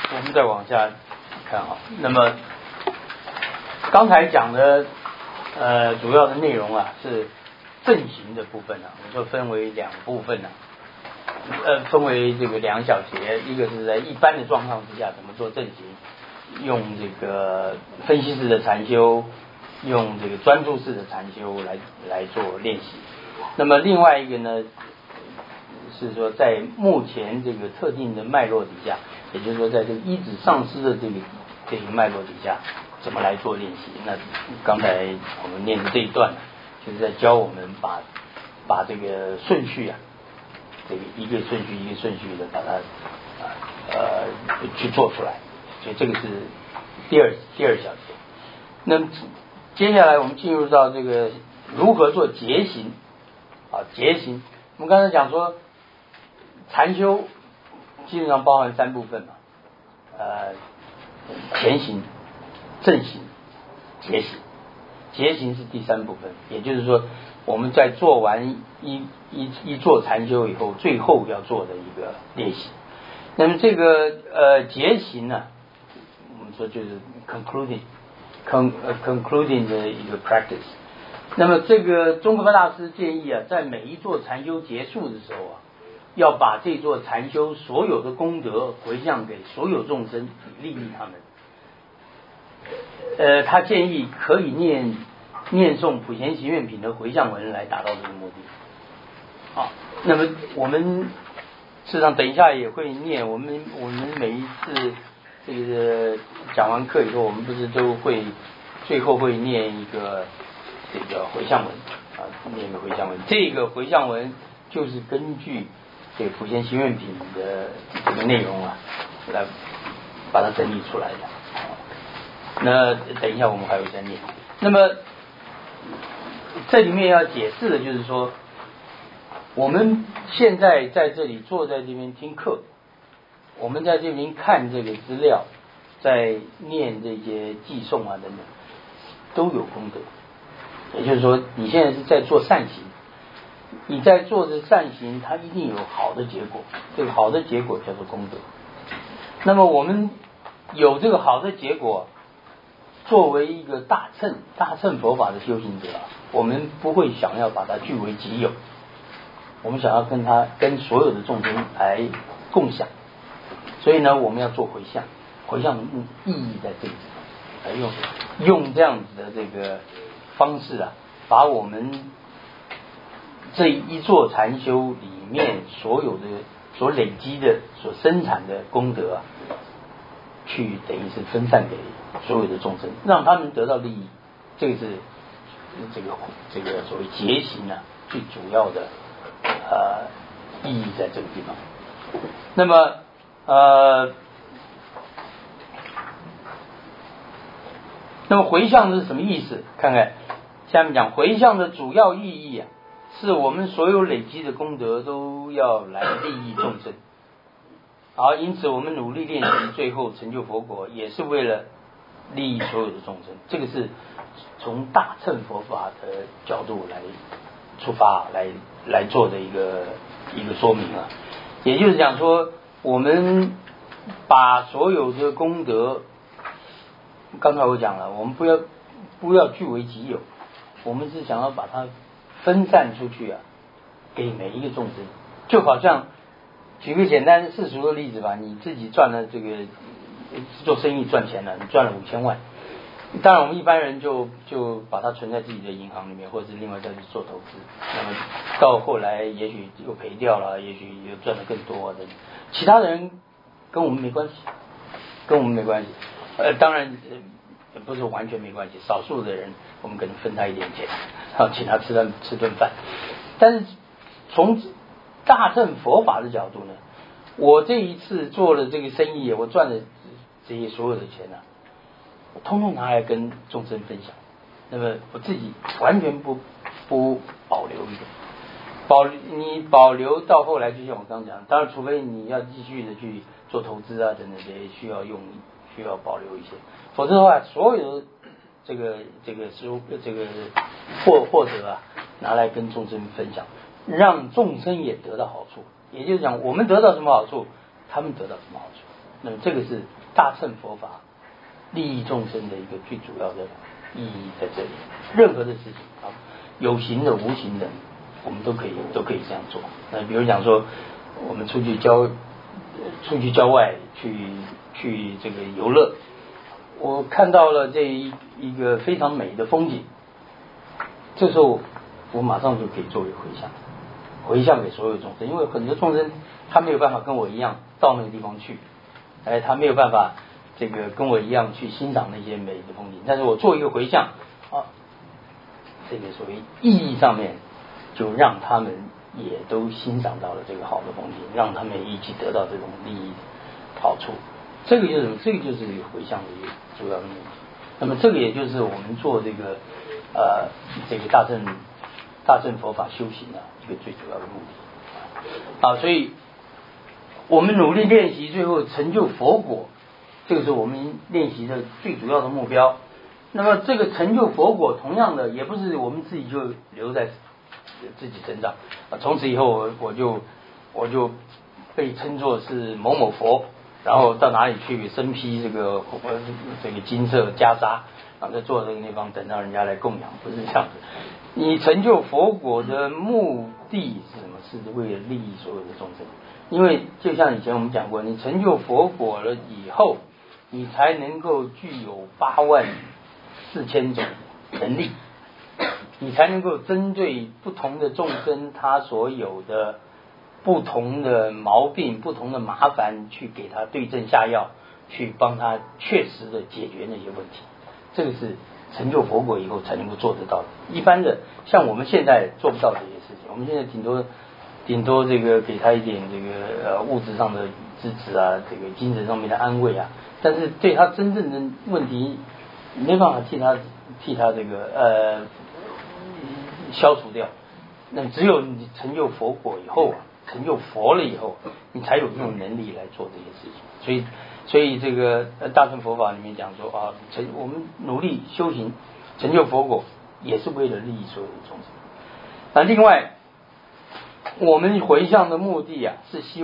我们再往下看哈。那么刚才讲的主要的内容啊是正行的部分啊，我们说分为两部分啊，分为这个两小节，一个是在一般的状况之下怎么做正行，用这个分析式的禅修，用这个专注式的禅修来做练习。那么另外一个呢，是说在目前这个特定的脉络底下，也就是说在这个依止上师的这个脉络底下，怎么来做练习？那刚才我们念的这一段，就是在教我们把这个顺序啊，这个一个顺序一个顺序的把它去做出来。所以这个是第二小节。那接下来我们进入到这个如何做结行啊，结行。我们刚才讲说，禅修基本上包含三部分嘛，前行、正行、结行。结行是第三部分，也就是说我们在做完一做禅修以后，最后要做的一个练习。那么这个结行呢，我们说就是 concluding 的一个 practice。那么这个宗喀巴大师建议啊，在每一座禅修结束的时候啊，要把这座禅修所有的功德回向给所有众生，以利益他们。他建议可以念诵普贤行愿品的回向文来达到这个目的。好，那么我们事实上等一下也会念，我们每一次这个讲完课以后，我们不是都会最后会念一个这个回向文啊，念一个回向文。这个回向文就是根据这个普贤行愿品的这个内容啊，来把它整理出来的。那等一下我们还会再念。那么这里面要解释的就是说，我们现在在这里坐在这边听课，我们在这边看这个资料，在念这些寄诵啊等等，都有功德。也就是说，你现在是在做善行，你在做的善行，它一定有好的结果，这个好的结果叫做功德。那么我们有这个好的结果，作为一个大乘佛法的修行者，我们不会想要把它据为己有，我们想要跟所有的众生来共享。所以呢，我们要做回向，回向的意义在这里，用这样子的这个方式啊，把我们这一座禅修里面所有的所累积的所生产的功德啊，去等于是分散给所有的众生，让他们得到利益。这个是这个所谓结行啊最主要的意义在这个地方。那么回向是什么意思？看看下面讲，回向的主要意义啊，是我们所有累积的功德都要来利益众生。好，因此我们努力练习，最后成就佛果，也是为了利益所有的众生。这个是从大乘佛法的角度来出发来做的一个说明啊。也就是讲说，我们把所有的功德，刚才我讲了，我们不要据为己有，我们是想要把它分散出去啊，给每一个众生。就好像举个简单世俗的例子吧，你自己赚了这个做生意赚钱了，你赚了5000万，当然我们一般人就把它存在自己的银行里面，或者是另外再去做投资。那么到后来也许又赔掉了，也许又赚得更多的，其他人跟我们没关系，当然不是完全没关系，少数的人我们可能分他一点钱，然后请他吃顿饭。但是从大乘佛法的角度呢，我这一次做了这个生意，我赚的这些所有的钱啊，我通通拿来跟众生分享。那么我自己完全不保留一点，你保留到后来，就像我刚讲，当然除非你要继续的去做投资啊等等，这些需要保留一些，否则的话，所有的这个获得啊，拿来跟众生分享，让众生也得到好处。也就是讲，我们得到什么好处，他们得到什么好处。 那么这个是大乘佛法利益众生的一个最主要的意义在这里。任何的事情啊，有形的、无形的，我们都可以这样做。那比如讲说，我们出去郊外去这个游乐，我看到了这一个非常美的风景，这时候我马上就可以作为回向给所有众生，因为很多众生他没有办法跟我一样到那个地方去，他没有办法这个跟我一样去欣赏那些美的风景，但是我做一个回向啊，这个所谓意义上面就让他们也都欣赏到了这个好的风景，让他们一起得到这种利益好处。这个就是回向的一个主要的目的。那么这个也就是我们做这个大乘佛法修行的一个最主要的目的。所以我们努力练习，最后成就佛果，这个是我们练习的最主要的目标。那么这个成就佛果，同样的也不是我们自己就留在自己身上，从此以后我就被称作是某某佛，然后到哪里去身披这个金色袈裟，然后在坐这个地方等到人家来供养，不是这样子。你成就佛果的目的是什么？是为了利益所有的众生。因为就像以前我们讲过，你成就佛果了以后，你才能够具有84000种能力，你才能够针对不同的众生他所有的不同的毛病、不同的麻烦，去给他对症下药，去帮他确实的解决那些问题。这个是成就佛果以后才能够做得到的。一般的像我们现在做不到这些事情，我们现在顶多这个给他一点这个物质上的支持啊，这个精神上面的安慰啊，但是对他真正的问题没办法替他这个消除掉。那只有你成就佛果以后成就佛了以后，你才有这种能力来做这些事情。所以这个大乘佛法里面讲说我们努力修行成就佛果，也是为了利益所有的众生。那另外我们回向的目的是希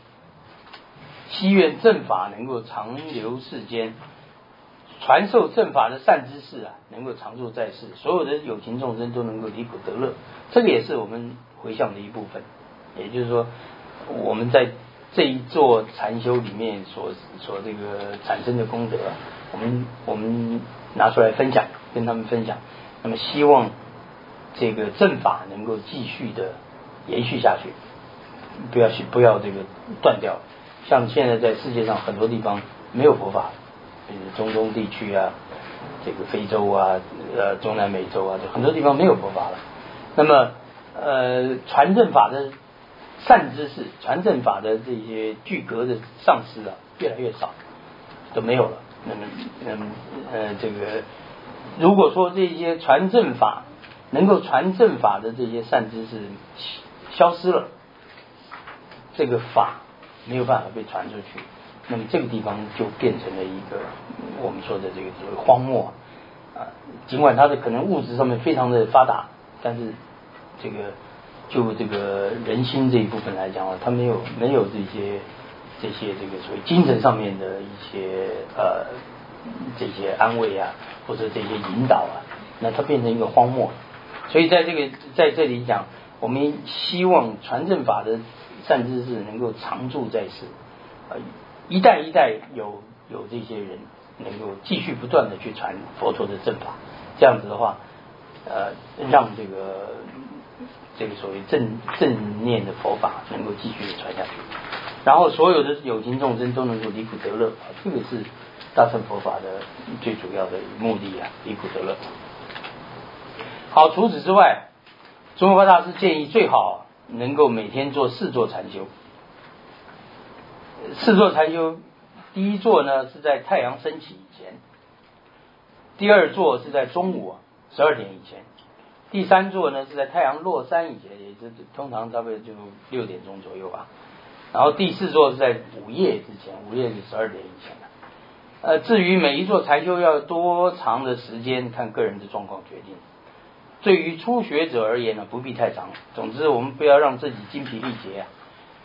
愿正法能够长留世间，传授正法的善知识能够常住在世，所有的有情众生都能够离苦得乐。这个也是我们回向的一部分。也就是说，我们在这一座禅修里面所这个产生的功德，我们拿出来分享，跟他们分享。那么希望这个正法能够继续的延续下去，不要这个断掉。像现在在世界上很多地方没有佛法，中东地区这个非洲中南美洲很多地方没有佛法了。那么传正法的善知识，传正法的这些具格的上师越来越少，都没有了。那么这个如果说这些传正法能够传正法的这些善知识消失了，这个法没有办法被传出去，那么这个地方就变成了一个我们说的这个所谓荒漠尽管它的可能物质上面非常的发达，但是就这个人心这一部分来讲它没有这些这个所谓精神上面的一些这些安慰或者这些引导那它变成一个荒漠。所以在这里讲，我们希望传正法的善知识能够常住在世，一代一代有这些人能够继续不断的去传佛陀的正法，这样子的话让这个所谓正念的佛法能够继续的传下去，然后所有的有情众生都能够离苦得乐这个是大乘佛法的最主要的目的离苦得乐。好，除此之外，宗喀巴大师建议最好能够每天做4座禅修。4座禅修，第一座呢是在太阳升起以前，第二座是在中午12点以前，第三座呢是在太阳落山以前，也就是通常差不多就6点钟左右然后第4座是在午夜之前，午夜是12点以前至于每一座禅修要多长的时间，看个人的状况决定。对于初学者而言不必太长。总之我们不要让自己精疲力竭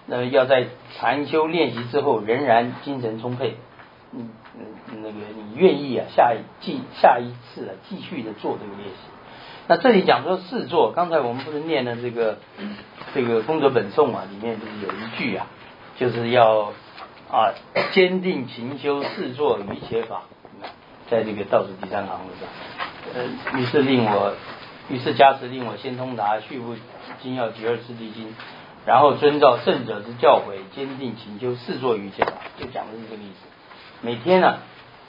那要在禅修练习之后仍然精神充沛，那个你愿意啊下一次啊继续的做这个练习。那这里讲说四坐，刚才我们不是念了这个功德本颂啊，里面就是有一句啊，就是要坚定勤修四坐于一切法，在这个倒数第3行上，于是加持令我先通达续部经要及2次第经，然后遵照圣者之教诲，坚定勤修四坐于一切法，就讲的是这个意思。每天呢，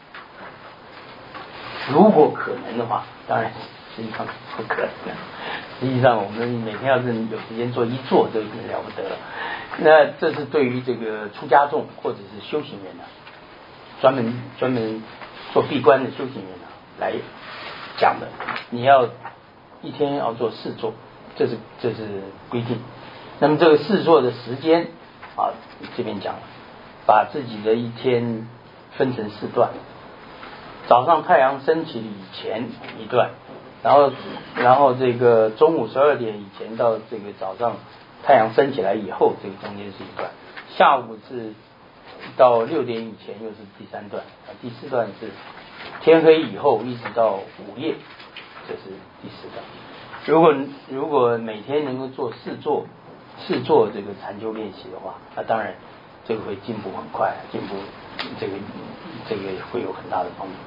如果可能的话，当然实际上不可能。实际上我们每天要是有时间做一坐，就已经了不得了。那这是对于这个出家众或者是修行人专门做闭关的修行人来讲的。你要一天要做4坐，这是规定。那么这个4坐的时间这边讲了，把自己的一天分成4段。早上太阳升起以前一段，然后这个中午12点以前到这个早上太阳升起来以后，这个中间是一段。下午是到6点以前又是第3段，第4段是天黑以后一直到午夜，这是第4段。如果每天能够做4坐这个禅修练习的话，那当然这个会进步很快，这个会有很大的帮助。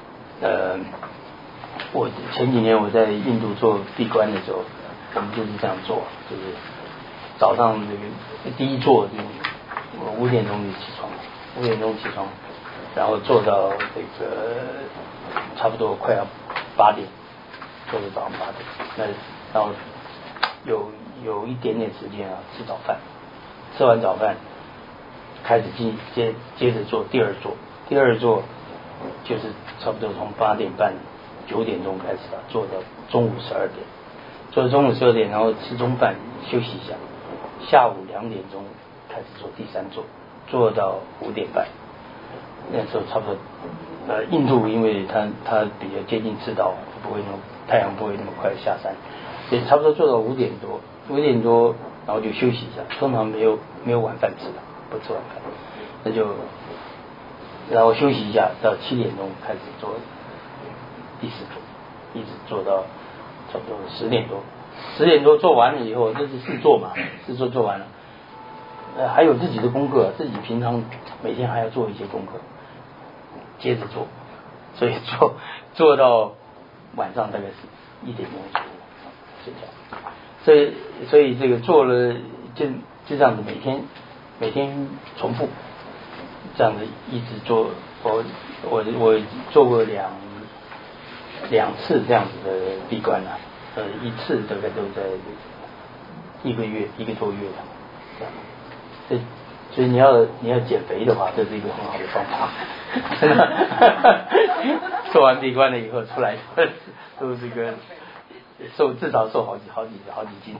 我前几年我在印度做闭关的时候，我们就是这样做，就是早上这个第一坐就5点钟就起床，然后做到这个差不多快要8点，做到早上8点，然后有一点点时间吃早饭，吃完早饭开始接着做第2坐，第2坐就是差不多从8点半9点钟开始做到中午12点，做到中午12点，然后吃中饭休息一下，下午2点钟开始做第3坐，做到5点半。那时候差不多印度因为它比较接近赤道，太阳不会那么快下山，所以差不多做到5点多，然后就休息一下，通常没有晚饭吃的，不吃晚饭，那就然后休息一下，到7点钟开始做第4坐，一直做到差不多10点多。10点多做完了以后，这是4坐嘛，4坐做完了，还有自己的功课，自己平常每天还要做一些功课，接着做，所以做到晚上大概是1点钟左右睡觉。所以这个做了就这样子，每天重复。这样子一直做，我做过两次这样子的闭关了，一次大概都在1个多月这样。所以你要减肥的话，这是一个很好的方法。真的，做完闭关了以后出来都这个至少瘦好几斤。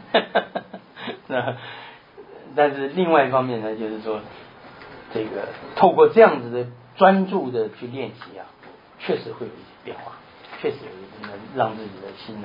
但是另外一方面呢，就是说。这个透过这样子的专注的去练习确实会有一些变化，确实能让自己的心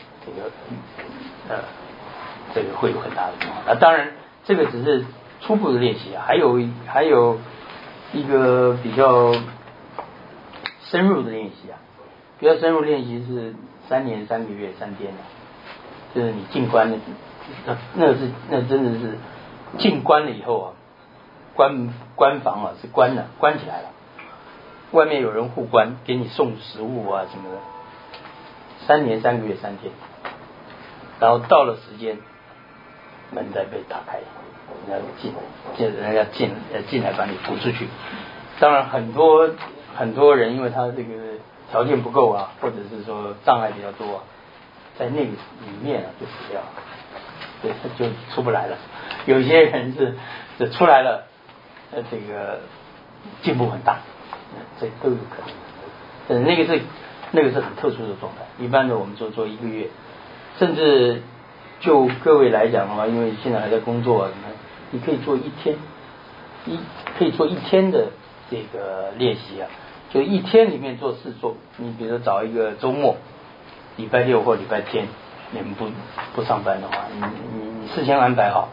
这个会有很大的变化。那当然，这个只是初步的练习还有一个比较深入的练习比较深入练习是3年3个月3天就是你进关的，那真的是进关了以后关房是关起来了，外面有人护关，给你送食物什么的。3年3个月3天，然后到了时间，门再被打开，人家进来把你扶出去。当然很多人因为他这个条件不够或者是说障碍比较多在那个里面就死掉了，对，就出不来了。有些人是出来了。这个进步很大，这都有可能。那个是很特殊的状态。一般的我们做1个月，甚至就各位来讲的话，因为现在还在工作你可以做1天，可以做1天的这个练习就1天里面做4坐。你比如说找一个周末，礼拜6或礼拜天，你们不上班的话，你事先安排好，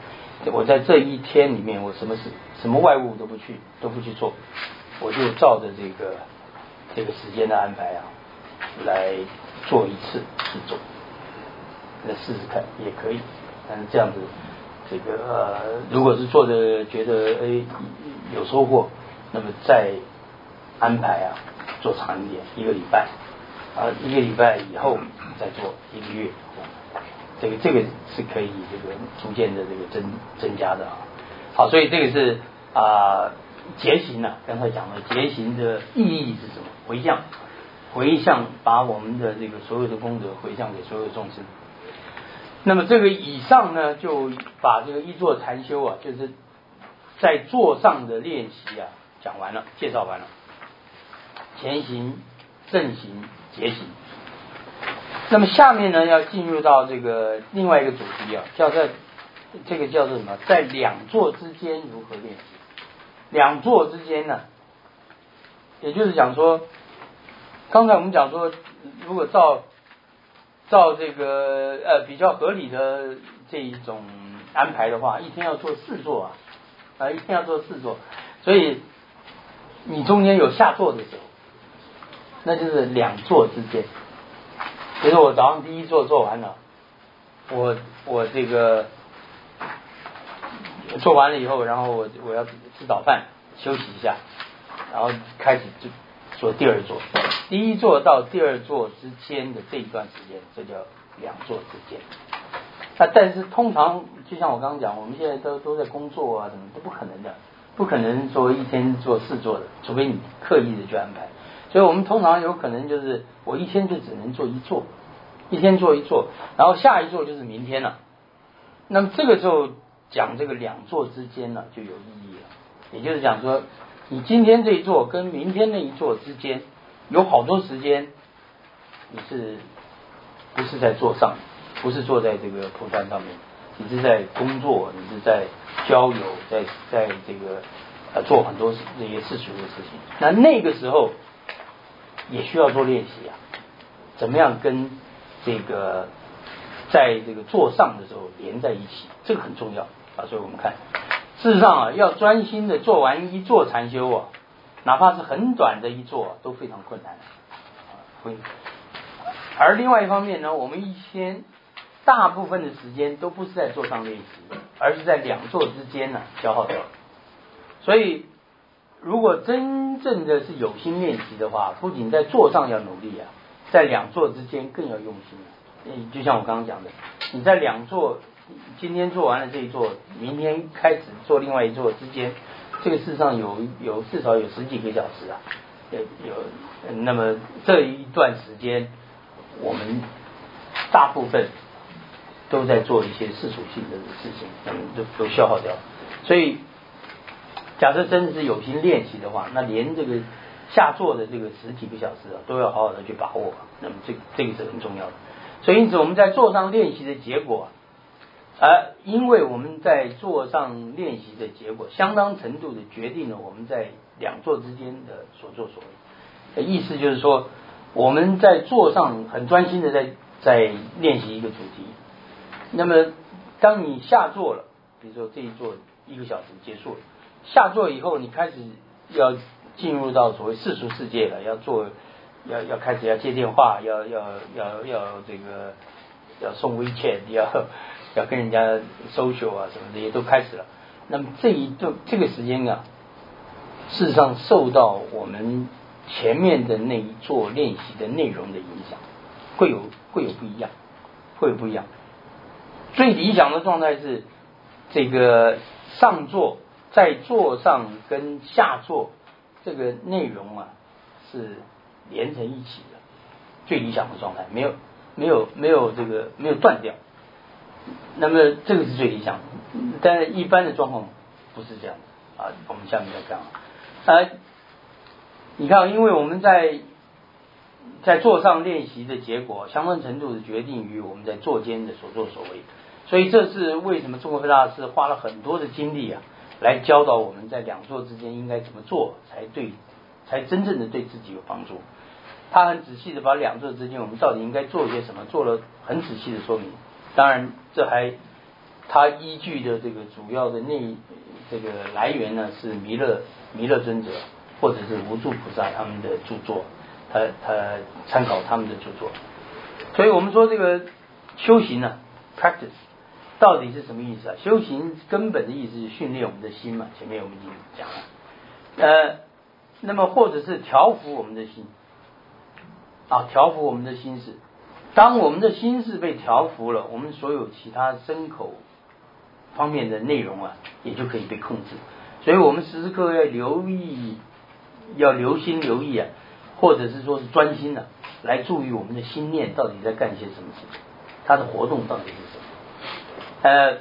我在这一天里面，我什么外物都不去做，我就照着这个时间的安排啊，来做一次去做，来试试看也可以。但是这样子，如果是做的觉得有收获，那么再安排啊做长一点，1个礼拜1个礼拜以后再做1个月，这个是可以逐渐的增加的啊。好，所以这个是结行啊，刚才讲的结行的意义是什么？回向，把我们的所有的功德回向给所有众生。那么这个以上呢，就把一座禅修啊，就是在座上的练习啊讲完了，介绍完了，前行、正行、结行。那么下面呢，要进入到另外一个主题啊，叫做什么？在两座之间如何练习？两座之间呢，也就是讲说，刚才我们讲说，如果照比较合理的这一种安排的话，一天要做4座一天要做4座，所以你中间有下座的时候，那就是2座之间。比如说我早上第1座做完了，我做完了以后，然后我要吃早饭休息一下，然后开始就做第2座。第1座到第2座之间的这一段时间，这叫2座之间。但是通常就像我刚刚讲，我们现在都在工作啊，什么都不可能的，不可能说一天做4座的，除非你刻意的去安排。所以我们通常有可能就是我一天就只能做1座，一天做1座，然后下一座就是明天了。那么这个时候讲这个2座之间呢就有意义了，也就是讲说，你今天这一座跟明天那一座之间有好多时间，你不是在座上，不是坐在蒲团上面，你是在工作，你是在交友，在做很多这些世俗的事情。那个时候也需要做练习啊，怎么样跟在座上的时候连在一起，这个很重要啊。所以我们看，事实上啊，要专心的做完1座禅修啊，哪怕是很短的1座都非常困难而另外一方面呢，我们一天大部分的时间都不是在座上练习，而是在2座之间呢消耗掉。所以如果真正的是有心练习的话，不仅在座上要努力啊，在2座之间更要用心。就像我刚刚讲的，你在2座，今天做完了这一座，明天开始做另外1座之间，这个事实上至少有10几个小时啊，那么这一段时间，我们大部分都在做一些世俗性的事情，那么都消耗掉。所以假设真的是有心练习的话，那连下座的10几个小时啊，都要好好的去把握。那么这个是很重要的。所以因此我们在座上练习的结果，因为我们在座上练习的结果，相当程度的决定了我们在2座之间的所作所为。意思就是说，我们在座上很专心的在练习一个主题。那么当你下座了，比如说这一座1个小时结束了，下座以后，你开始要进入到所谓世俗世界了，要开始要接电话，要送 WeChat， 要跟人家 social 啊什么的也都开始了。那么这个时间啊，事实上受到我们前面的那一座练习的内容的影响，会有不一样，会有不一样。最理想的状态是上座在座上跟下座这个内容啊是连成一起的，最理想的状态，没有断掉。那么这个是最理想的，但是一般的状况不是这样的啊。我们下面再讲你看，因为我们在座上练习的结果，相当程度的决定于我们在座间的所作所为。所以这是为什么中国慧大师花了很多的精力啊，来教导我们在2座之间应该怎么做才真正的对自己有帮助。他很仔细的把2座之间我们到底应该做些什么，做了很仔细的说明。当然这还它依据的这个主要的这个来源呢是弥勒尊者或者是无著菩萨他们的著作，他参考他们的著作。所以我们说这个修行呢 practice 到底是什么意思啊？修行根本的意思是训练我们的心嘛，前面我们已经讲了。那么或者是调伏我们的心啊，调伏我们的心事。当我们的心事被调伏了，我们所有其他身口方面的内容啊，也就可以被控制。所以我们时时刻刻要留意，要留心留意啊，或者是说是专心啊，来注意我们的心念到底在干些什么事情，它的活动到底是什么。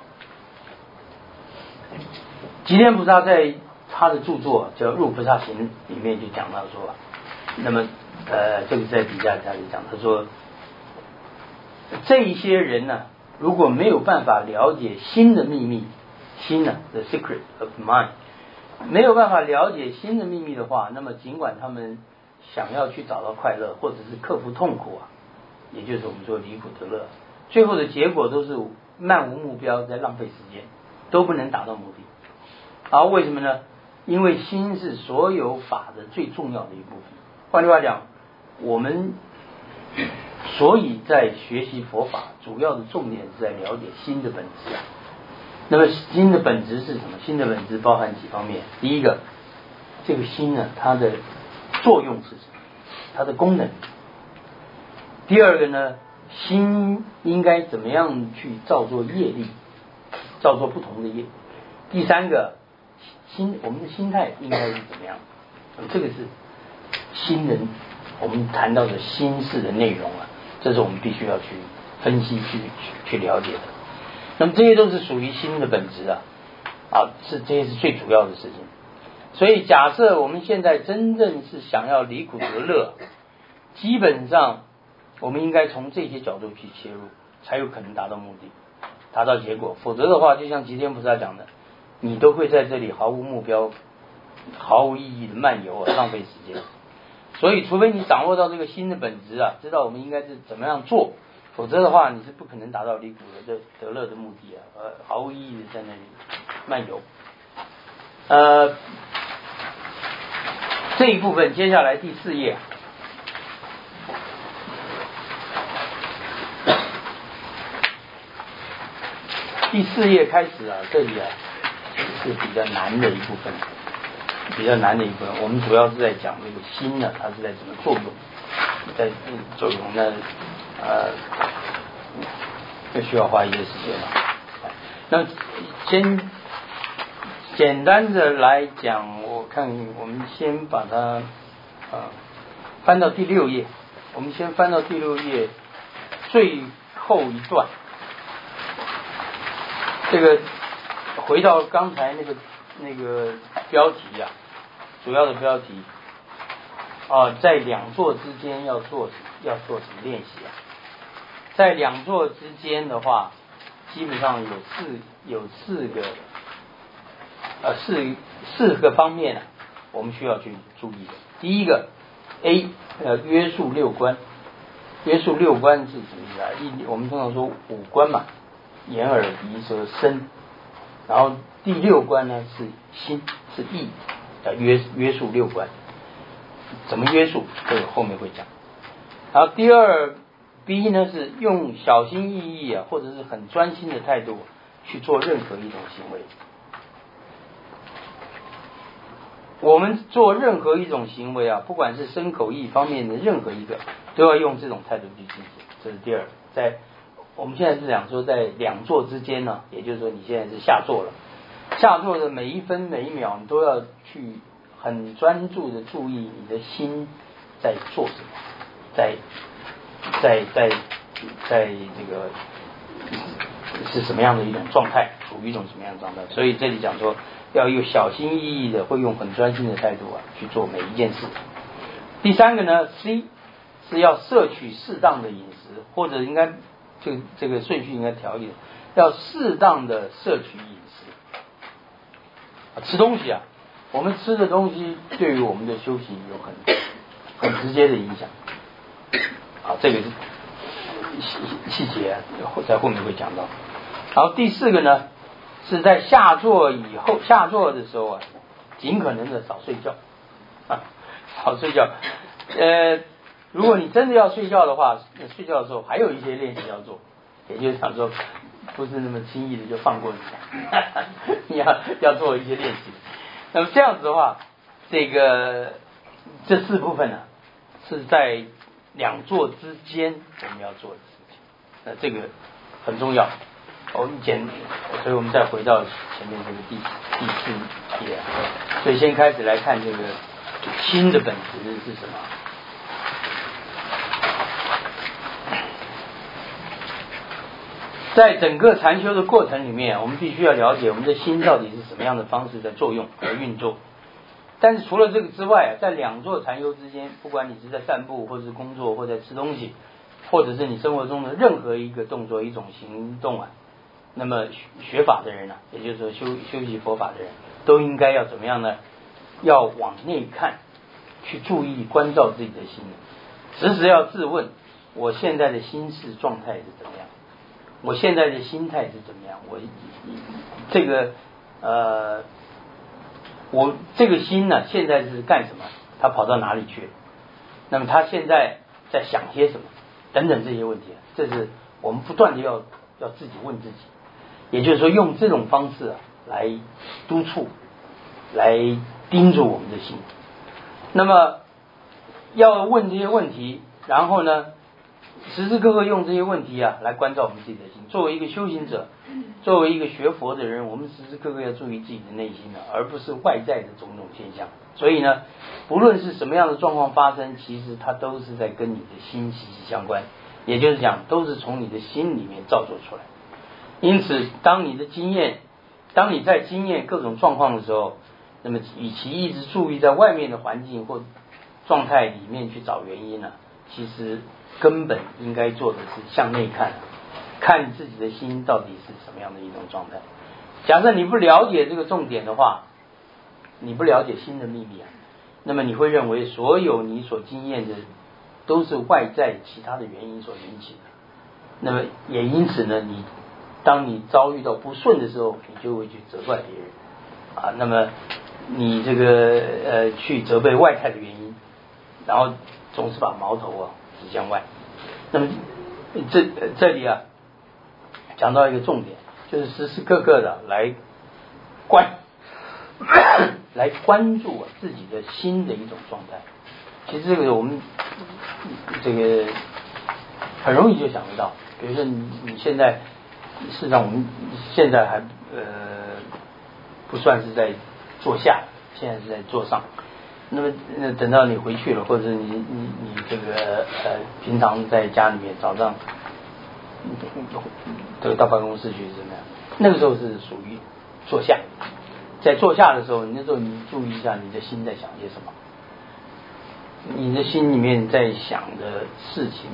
吉田菩萨在他的著作叫《入菩萨行》里面就讲到说，那么这个在底下他就讲，他说这一些人呢，如果没有办法了解心的秘密，心呢 the secret of mind， 没有办法了解心的秘密的话，那么尽管他们想要去找到快乐，或者是克服痛苦啊，也就是我们说离苦得乐，最后的结果都是漫无目标，在浪费时间，都不能达到目的。而为什么呢？因为心是所有法的最重要的一部分。换句话讲，我们所以在学习佛法，主要的重点是在了解心的本质啊。那么心的本质是什么？心的本质包含几方面。第一个，这个心呢，它的作用是什么？它的功能。第二个呢，心应该怎么样去造作业力，造作不同的业。第三个，我们的心态应该是怎么样？这个是心人我们谈到的心事的内容啊，这是我们必须要去分析去了解的。那么这些都是属于心的本质这些是最主要的事情。所以假设我们现在真正是想要离苦得乐，基本上我们应该从这些角度去切入，才有可能达到目的，达到结果。否则的话，就像吉田菩萨讲的，你都会在这里毫无目标、毫无意义的漫游浪费时间。所以除非你掌握到这个心的本质知道我们应该是怎么样做，否则的话你是不可能达到离苦得乐的目的毫无意义的在那里漫游。这一部分接下来第4页，第4页开始这里是比较难的一部分，我们主要是在讲这个心呢，它是在怎么作用，在作用呢，需要花一些时间那先简单的来讲，我看我们先把它翻到第6页，我们先翻到第6页最后一段，这个回到刚才那个标题主要的标题在两座之间要做什么练习在两座之间的话，基本上有四个方面我们需要去注意的。第一个 A 约束六观。约束六观是什么意思我们通常说五官嘛，眼耳鼻舌身，然后第6观呢是心，是意约束六观。怎么约束这个后面会讲。然后第2 B 呢是用小心翼翼或者是很专心的态度去做任何一种行为。我们做任何一种行为不管是身口意方面的任何一个，都要用这种态度去进行。这是第2。在我们现在是讲说在两座之间呢，也就是说你现在是下座了，下座的每一分每一秒你都要去很专注的注意你的心在做什么，在这个是什么样的一种状态，处于一种什么样的状态。所以这里讲说要有小心翼翼的，会用很专心的态度去做每一件事。第3个呢 C 是要摄取适当的饮食，或者应该这个顺序应该调一点，要适当的摄取饮食。吃东西我们吃的东西对于我们的修行有很直接的影响。这个是细节在后面会讲到。 然后第4个呢，是在下坐以后，下坐的时候啊，尽可能的少睡觉啊，少睡觉。如果你真的要睡觉的话，睡觉的时候还有一些练习要做，也就是想说，不是那么轻易的就放过你，你要做一些练习。那么这样子的话，这4部分呢，是在2坐之间我们要做的事情。那这个很重要。所以我们再回到前面这个第4题啊。所以先开始来看这个心的本质是什么。在整个禅修的过程里面，我们必须要了解我们的心到底是什么样的方式在作用和运作。但是除了这个之外，在2坐禅修之间，不管你是在散步，或者是工作，或者在吃东西，或者是你生活中的任何一个动作、一种行动啊，那么学法的人啊，也就是说修习佛法的人，都应该要怎么样呢？要往内看，去注意关照自己的心，时时要自问：我现在的心事状态是怎么样？我现在的心态是怎么样？我这个心呢，现在是干什么？他跑到哪里去了？那么他现在在想些什么？等等这些问题，这是我们不断的要自己问自己。也就是说，用这种方式来督促，来盯住我们的心。那么要问这些问题，然后呢，时时刻刻用这些问题来关照我们自己的心。作为一个修行者，作为一个学佛的人，我们时时刻刻要注意自己的内心而不是外在的种种现象。所以呢，不论是什么样的状况发生，其实它都是在跟你的心息息相关，也就是讲，都是从你的心里面造作出来。因此，当你在经验各种状况的时候，那么与其一直注意在外面的环境或状态里面去找原因其实根本应该做的是向内看，看自己的心到底是什么样的一种状态。假设你不了解这个重点的话，你不了解心的秘密那么你会认为所有你所经验的都是外在其他的原因所引起的。那么也因此呢，当你遭遇到不顺的时候，你就会去责怪别人那么你这个去责备外在的原因，然后总是把矛头指向外。那么这里讲到一个重点，就是时时刻刻的来关注自己的心的一种状态。其实这个我们这个很容易就想得到。比如说你现在，事实上我们现在还不算是在坐下，现在是在坐上。那么等到你回去了，或者你这个平常在家里面早上到办公室去怎么样？那个时候是属于坐下。在坐下的时候，那时候你注意一下你的心在想些什么，你的心里面在想的事情，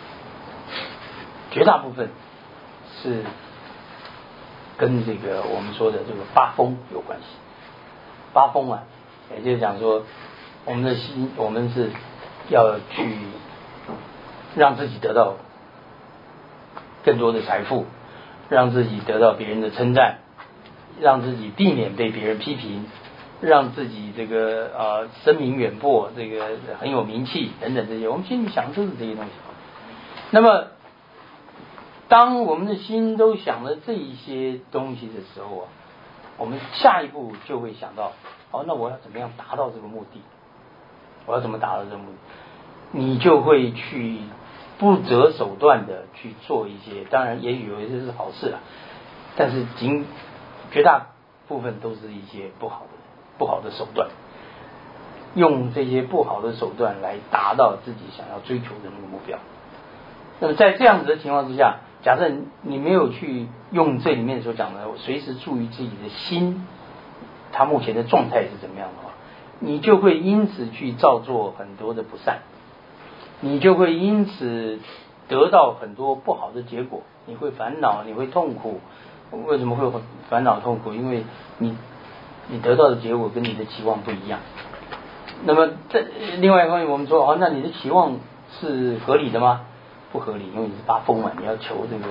绝大部分是跟这个我们说的这个八风有关系。八风也就是讲说，我们的心，我们是要去让自己得到更多的财富，让自己得到别人的称赞，让自己避免被别人批评，让自己这个声名远播，这个很有名气等等这些，我们心里想的都是这些东西。那么当我们的心都想了这一些东西的时候我们下一步就会想到，那我要怎么样达到这个目的？我要怎么达到这个目的？你就会去不择手段的去做一些，当然也许有一些是好事但是绝大部分都是一些不好的手段，用这些不好的手段来达到自己想要追求的那个目标。那么在这样子的情况之下，假设你没有去用这里面所讲的随时注意自己的心它目前的状态是怎么样的话，你就会因此去造作很多的不善，你就会因此得到很多不好的结果，你会烦恼，你会痛苦。为什么会烦恼痛苦？因为你得到的结果跟你的期望不一样。那么另外一方面，我们说那你的期望是合理的吗？不合理，因为你是八风你要求这个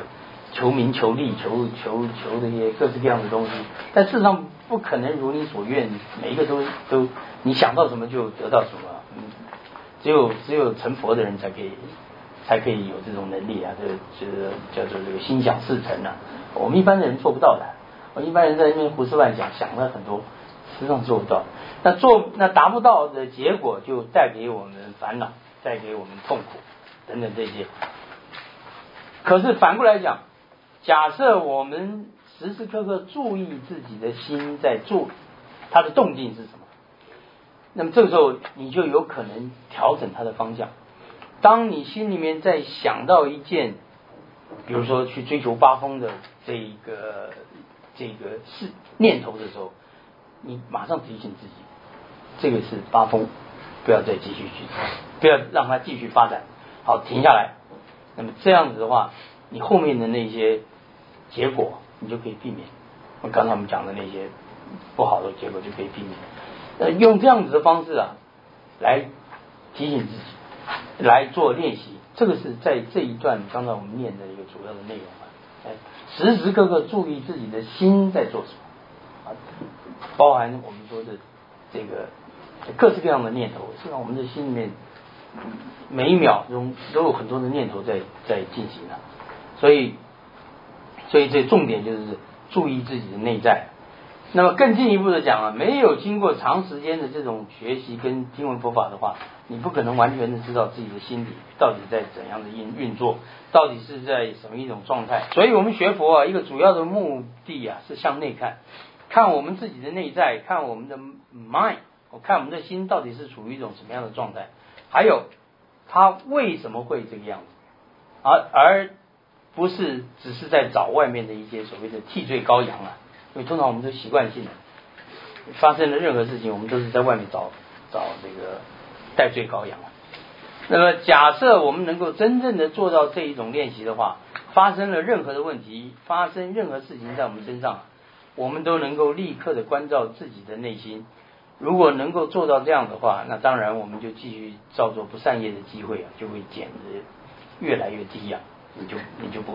求名求利求这些各式各样的东西，但事实上不可能如你所愿，每一个都你想到什么就得到什么。只有成佛的人才可以有这种能力啊，这叫做这个心想事成啊。我们一般的人做不到的，我们一般人在那边胡思乱想，想了很多，实际上做不到。那达不到的结果，就带给我们烦恼，带给我们痛苦等等这些。可是反过来讲，假设我们时时刻刻注意自己的心在做，它的动静是什么？那么这个时候你就有可能调整它的方向。当你心里面在想到一件，比如说去追求八风的这个是念头的时候，你马上提醒自己，这个是八风，不要再继续去，不要让它继续发展，好，停下来。那么这样子的话，你后面的那些结果你就可以避免。刚才我们讲的那些不好的结果就可以避免。用这样子的方式啊，来提醒自己，来做练习。这个是在这一段刚才我们念的一个主要的内容啊。时时刻刻注意自己的心在做什么啊，包含我们说的这个各式各样的念头。实际上我们的心里面每一秒钟都有很多的念头在进行啊。所以这重点就是注意自己的内在。那么更进一步的讲啊，没有经过长时间的这种学习跟听闻佛法的话，你不可能完全的知道自己的心理到底在怎样的运作，到底是在什么一种状态。所以我们学佛啊，一个主要的目的啊，是向内看，看我们自己的内在，看我们的 mind， 看我们的心到底是处于一种什么样的状态，还有它为什么会这个样子，而不是只是在找外面的一些所谓的替罪羔羊啊。因为通常我们都习惯性的发生了任何事情，我们都是在外面找这个代罪羔羊。那么假设我们能够真正的做到这一种练习的话，发生了任何的问题，发生任何事情在我们身上，我们都能够立刻的关照自己的内心。如果能够做到这样的话，那当然我们就继续造作不善业的机会啊，就会减得越来越低啊，你就不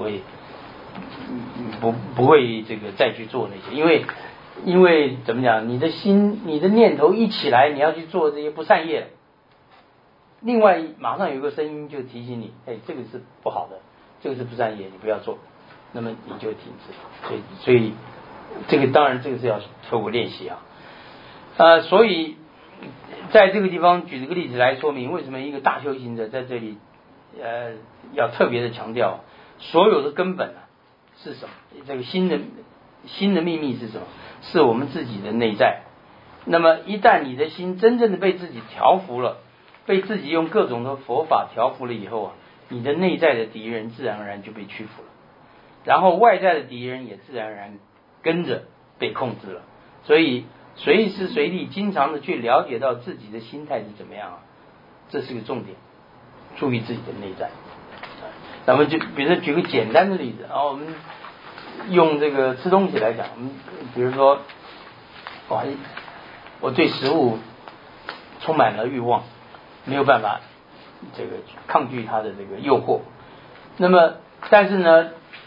会这个再去做那些，因为怎么讲，你的心你的念头一起来，你要去做这些不善业，另外马上有个声音就提醒你，这个是不好的，这个是不善业，你不要做，那么你就停止。所以这个当然这个是要透过练习啊。所以在这个地方举这个例子来说明，为什么一个大修行者在这里要特别的强调，所有的根本是什么？这个心的秘密是什么？是我们自己的内在。那么一旦你的心真正的被自己调服了，被自己用各种的佛法调服了以后啊，你的内在的敌人自然而然就被屈服了，然后外在的敌人也自然而然跟着被控制了。所以随时随地经常的去了解到自己的心态是怎么样啊，这是个重点，注意自己的内在。咱们就比如说举个简单的例子啊，我们用这个吃东西来讲，比如说我对食物充满了欲望，没有办法这个抗拒它的这个诱惑。那么但是呢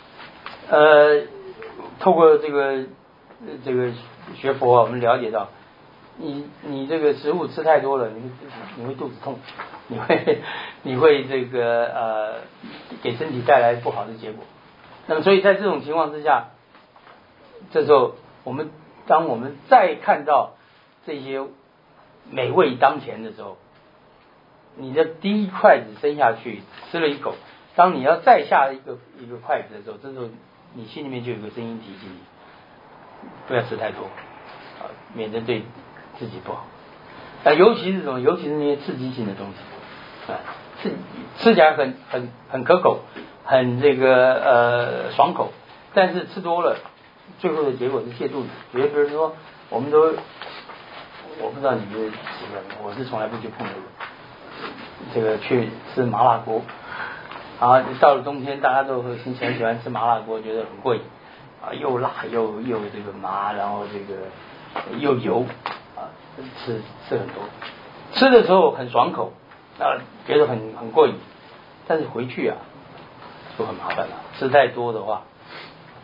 透过这个学佛我们了解到，你这个食物吃太多了，你会肚子痛，你会这个给身体带来不好的结果。那么所以在这种情况之下，这时候当我们再看到这些美味当前的时候，你的第一筷子伸下去吃了一口，当你要再下一个筷子的时候，这时候你心里面就有个声音提醒你，不要吃太多免得对自己不好。尤其是什么？尤其是那些刺激性的东西吃起来很可口，很这个爽口，但是吃多了最后的结果是泻肚子。比如说我不知道你们习惯，我是从来不去碰这个去吃麻辣锅到了冬天大家都很喜欢吃麻辣锅，觉得很过瘾又辣又这个麻，然后这个又油吃很多，吃的时候很爽口觉得很过瘾，但是回去就很麻烦了。吃太多的话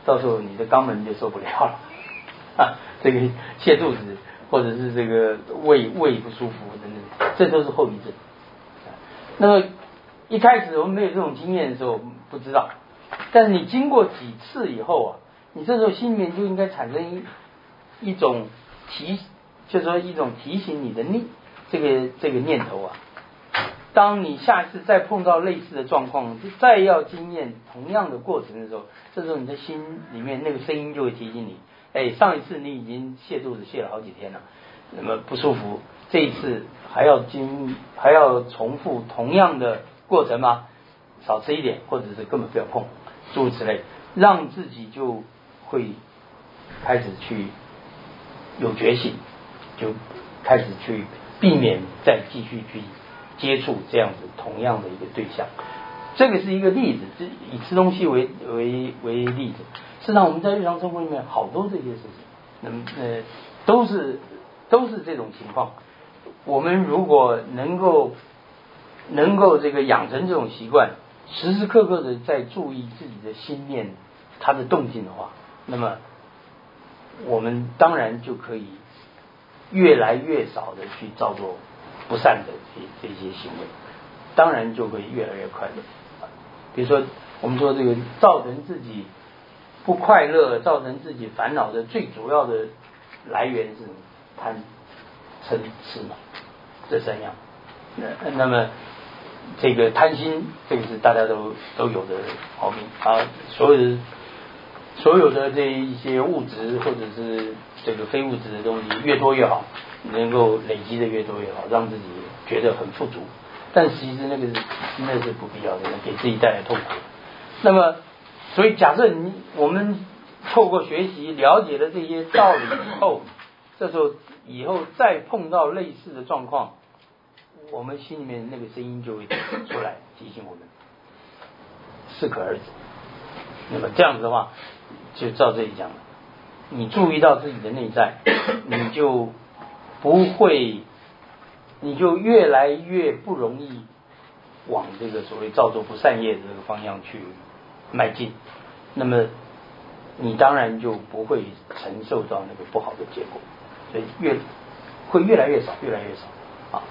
到时候你的肛门就受不了了啊，这个泻肚子或者是这个胃不舒服等等，这都是后遗症。那么一开始我们没有这种经验的时候不知道，但是你经过几次以后啊，你这时候心里面就应该产生一种就是说一种提醒你的这个念头啊。当你下一次再碰到类似的状况，再要经验同样的过程的时候，这时候你的心里面那个声音就会提醒你，哎，上一次你已经泻肚子泻了好几天了，那么不舒服，这一次还要重复同样的过程吗？少吃一点，或者是根本不要碰，诸如此类，让自己就会开始去有觉醒，就开始去避免再继续去接触这样子同样的一个对象。这个是一个例子，以吃东西为例子。事实上，我们在日常生活里面好多这些事情，那么都是这种情况。我们如果能够这个养成这种习惯，时时刻刻的在注意自己的心念它的动静的话，那么我们当然就可以越来越少的去造作不善的这些行为，当然就会越来越快乐。比如说我们说这个造成自己不快乐、造成自己烦恼的最主要的来源是贪、嗔、痴嘛，这三样。那么这个贪心，这个是大家都有的毛病啊。所有的这一些物质或者是这个非物质的东西越多越好，能够累积的越多越好，让自己觉得很富足。但其实那是不必要的，给自己带来痛苦。那么，所以假设我们透过学习了解了这些道理以后，这时候以后再碰到类似的状况，我们心里面那个声音就会出来提醒我们，适可而止。那么这样子的话，就照这里讲了，你注意到自己的内在，你就越来越不容易往这个所谓造作不善业的这个方向去迈进，那么你当然就不会承受到那个不好的结果，所以会越来越少啊。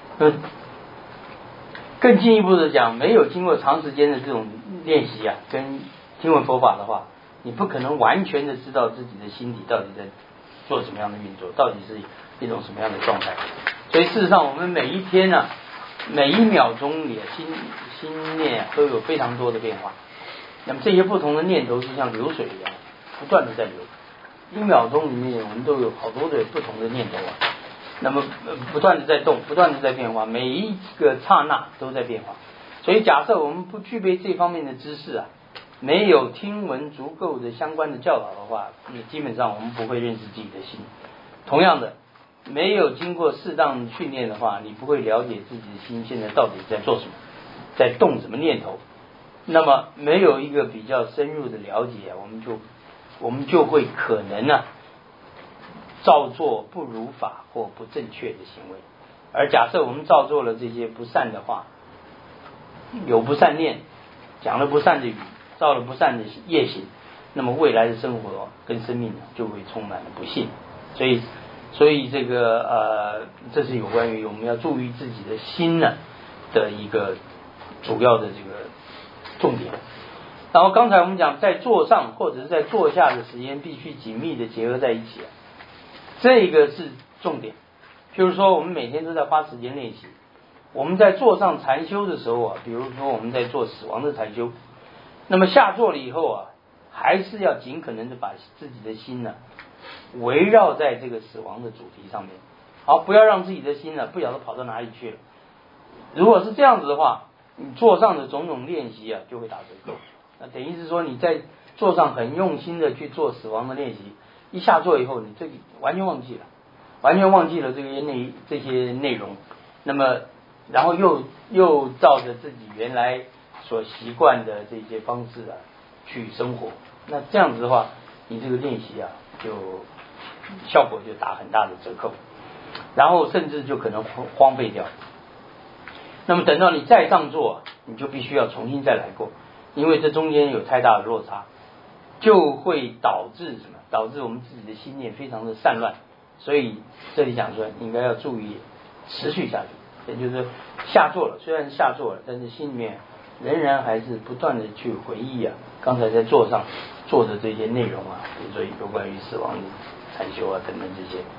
更进一步的讲，没有经过长时间的这种练习啊，跟听闻佛法的话，你不可能完全的知道自己的心体到底在做什么样的运作，到底是一种什么样的状态。所以事实上，我们每一天啊，每一秒钟里的心念都有非常多的变化。那么这些不同的念头就像流水一样，不断的在流。一秒钟里面，我们都有好多的不同的念头啊。那么不断的在动，不断的在变化，每一个刹那都在变化。所以假设我们不具备这方面的知识啊，没有听闻足够的相关的教导的话，也基本上我们不会认识自己的心。同样的，没有经过适当训练的话，你不会了解自己的心现在到底在做什么，在动什么念头。那么没有一个比较深入的了解，我们就会可能呢造作不如法或不正确的行为。而假设我们造作了这些不善的话，有不善念，讲了不善的语，造了不善的业行，那么未来的生活跟生命就会充满了不幸。所以这个这是有关于我们要注意自己的心呢的一个主要的这个重点。然后刚才我们讲，在坐上或者是在坐下的时间必须紧密的结合在一起，这个是重点。就是说我们每天都在花时间练习，我们在坐上禅修的时候啊，比如说我们在做死亡的禅修，那么下坐了以后啊，还是要尽可能的把自己的心呢围绕在这个死亡的主题上面，好，不要让自己的心呢不晓得跑到哪里去了。如果是这样子的话，你坐上的种种练习啊就会打折扣。那等于是说你在坐上很用心的去做死亡的练习，一下坐以后，你这个完全忘记了这些内容，那么然后又照着自己原来所习惯的这些方式啊去生活，那这样子的话，你这个练习啊就效果就打很大的折扣，然后甚至就可能荒废掉。那么等到你再上座，你就必须要重新再来过，因为这中间有太大的落差。 就会导致什么？导致我们自己的心念非常的散乱。所以这里讲说，应该要注意持续下去，也就是说下座了，虽然下座了，但是心里面仍然还是不断的去回忆啊，刚才在座上做的这些内容啊，比如说有关于死亡的禅修啊等等这些。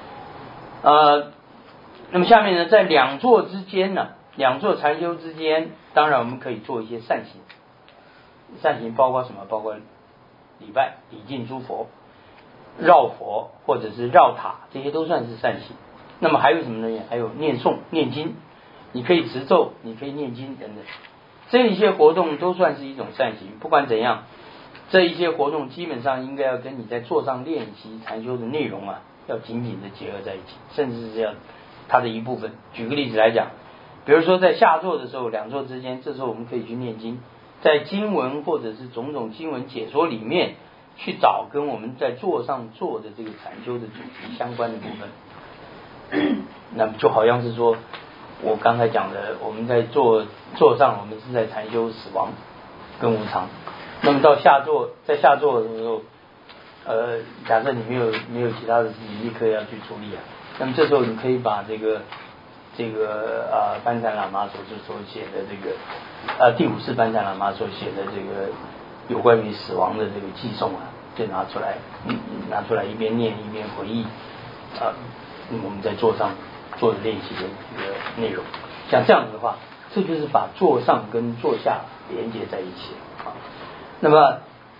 那么下面呢，在两座之间呢，两座禅修之间，当然我们可以做一些善行。善行包括什么？包括礼拜、礼敬诸佛、绕佛或者是绕塔，这些都算是善行。那么还有什么呢？还有念诵、念经，你可以持咒，你可以念经等等，这一些活动都算是一种善行。不管怎样，这一些活动基本上应该要跟你在座上练习禅修的内容啊，要紧紧的结合在一起，甚至是要它的一部分。举个例子来讲，比如说在下座的时候，两座之间，这时候我们可以去念经，在经文或者是种种经文解说里面去找跟我们在座上做的这个禅修的主题相关的部分。那么就好像是说我刚才讲的，我们在座上我们是在禅修死亡跟无常。那么到下座，在下座的时候，假设你没有其他的事情立刻要去处理啊，那么这时候你可以把这个班禅喇嘛所写的这个第五世班禅喇嘛所写的这个有关于死亡的这个寄颂啊，就拿出来一边念一边回忆我们在座上做的练习的这个内容。像这样子的话，这就是把座上跟座下连接在一起啊。那么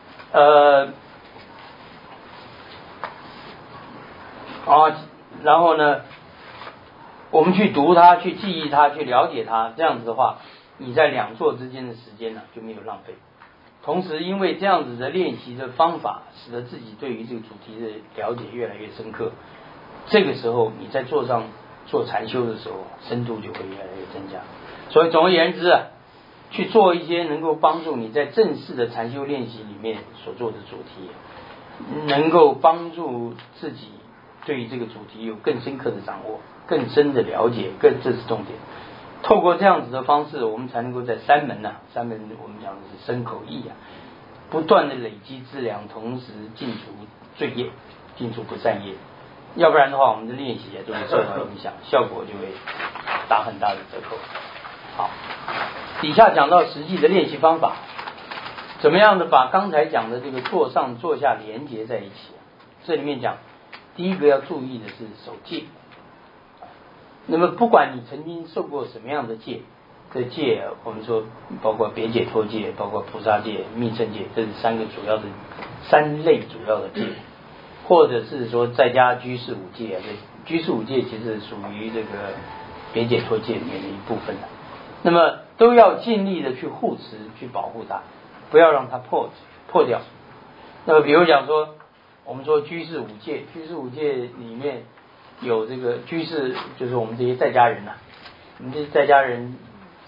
然后呢，我们去读它，去记忆它，去了解它，这样子的话，你在两座之间的时间呢就没有浪费。同时因为这样子的练习的方法，使得自己对于这个主题的了解越来越深刻，这个时候你在座上做禅修的时候，深度就会越来越增加。所以总而言之啊，去做一些能够帮助你在正式的禅修练习里面所做的主题，能够帮助自己对于这个主题有更深刻的掌握，更深的了解，这是重点。透过这样子的方式，我们才能够在三门我们讲的是身口意不断的累积资粮，同时尽除罪业，尽除不善业。要不然的话，我们的练习就会受到影响，效果就会打很大的折扣。好，底下讲到实际的练习方法，怎么样的把刚才讲的这个坐上坐下连接在一起。这里面讲，第一个要注意的是守戒。那么不管你曾经受过什么样的戒，这戒我们说包括别解脱戒，包括菩萨戒、密乘戒，这是三类主要的戒，或者是说在家居士五戒居士五戒其实属于这个别解脱戒里面的一部分那么都要尽力的去护持，去保护它，不要让它破掉。那么比如讲说，我们说居士五戒里面有这个居士，就是我们这些在家人我们这些在家人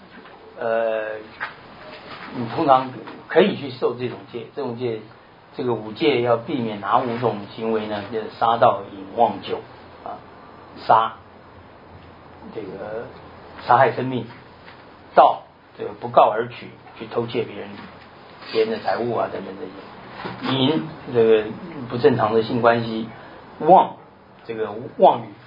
你通常可以去受这种戒，这个五戒要避免哪五种行为呢？就是杀盗淫妄酒杀这个杀害生命，盗这个不告而取，去偷窃别人的财物等等这些，淫这个不正常的性关系，妄这个妄语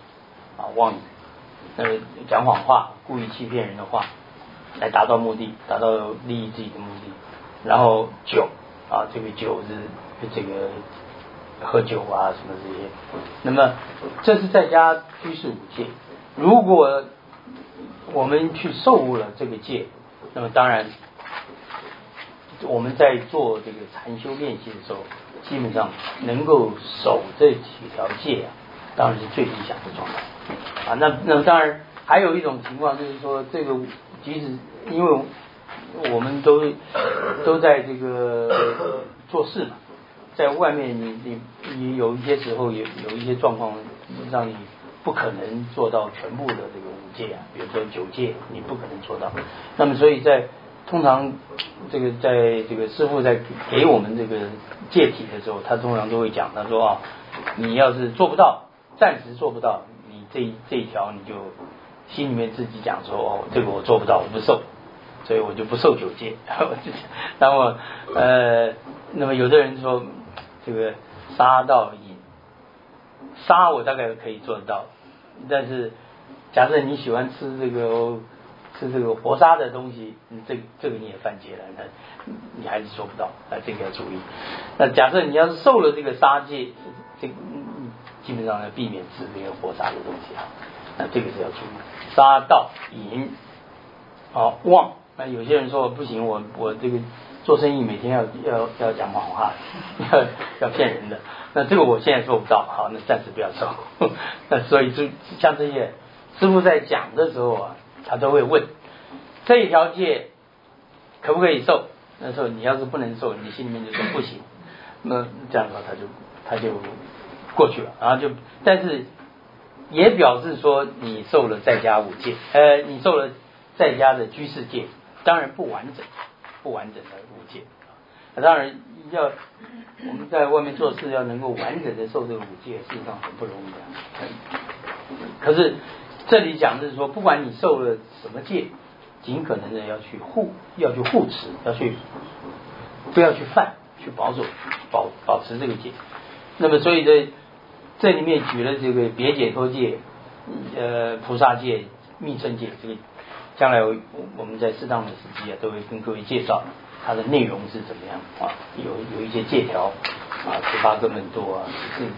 讲谎话，故意欺骗人的话，来达到目的，达到利益自己的目的。然后酒这个酒是这个喝酒什么这些。那么这是在家居士五戒。如果我们去受了这个戒，那么当然我们在做这个禅修练习的时候，基本上能够守这几条戒当然是最理想的状态那当然还有一种情况就是说，这个即使因为我们都在这个做事嘛，在外面你有一些时候有一些状况让你不可能做到全部的这个五戒比如说九戒你不可能做到。那么所以通常在这个师父在给我们这个戒体的时候，他通常都会讲，他说你要是做不到，暂时做不到，你这一条你就心里面自己讲说这个我做不到，我不受，所以我就不受九戒。然后那么有的人说这个杀盗淫，杀我大概可以做得到，但是假设你喜欢吃这个活杀的东西，这个你也犯戒了，那你还是做不到，这个要注意。那假设你要是受了这个杀戒，这个基本上要避免吃这个活杀的东西啊，那这个是要注意。杀盗淫，好妄，那有些人说不行，我这个做生意每天要讲谎话，要骗人的，那这个我现在做不到，好，那暂时不要受。那所以就像这些师父在讲的时候啊，他都会问这一条戒可不可以受？那时候你要是不能受，你心里面就说不行，那这样的话他就过去了，然后就但是也表示说你受了在家五戒，你受了在家的居士戒，当然不完整的五戒。当然我们在外面做事要能够完整的受这个五戒，事实上很不容易的。可是这里讲的是说，不管你受了什么戒，尽可能的要去护持，不要去犯，去保持这个戒。那么所以这里面举了这个别解脱戒、菩萨戒、密乘戒，这个将来我们在适当的时机都会跟各位介绍它的内容是怎么样啊，有一些戒条啊，18根本多啊